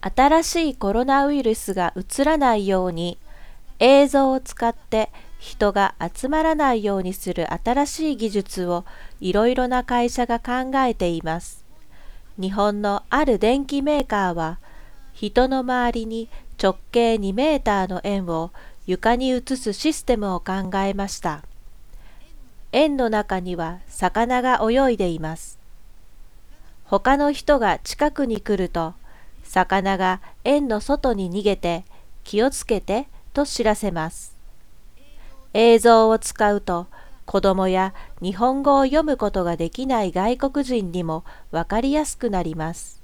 新しいコロナウイルスがうつらないように、映像を使って人が集まらないようにする新しい技術をいろいろな会社が考えています。日本のある電機メーカーは、人の周りに直径2メーターの円を床に移すシステムを考えました。円の中には魚が泳いでいます。他の人が近くに来ると、魚が円の外に逃げて気をつけてと知らせます。映像を使うと、子供や日本語を読むことができない外国人にもわかりやすくなります。